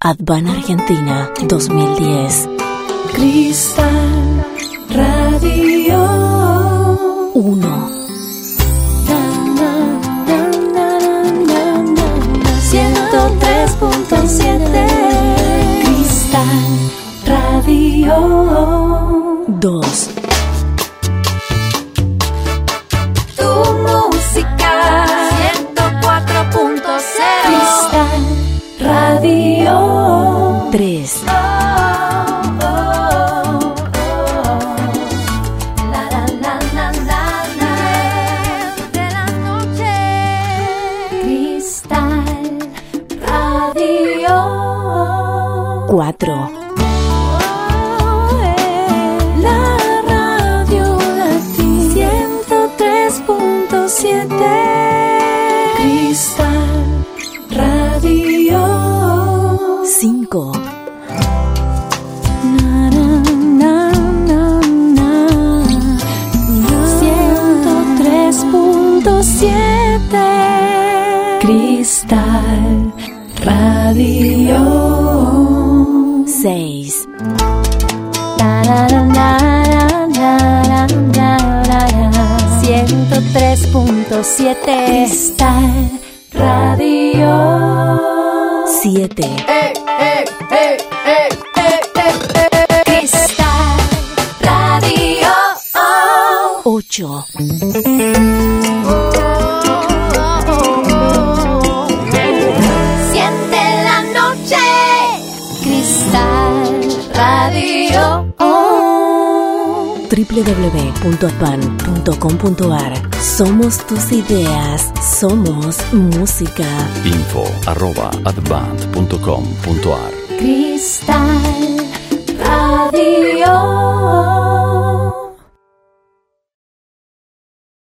Advan Argentina 2010. Cristal Radio 1. 103.7 Cristal Radio 2. Tu música 104.0 Cristal Radio 3. Cristal Radio 4. La radio latina 103.7 Cristal Radio 5. 103.7 Cristal Radio 6. 103.7 Cristal Radio 7. Cristal Radio 8. Siente la noche Cristal Radio www.advan.com.ar. Somos tus ideas, somos música. info@advan.com.ar. Cristal Radio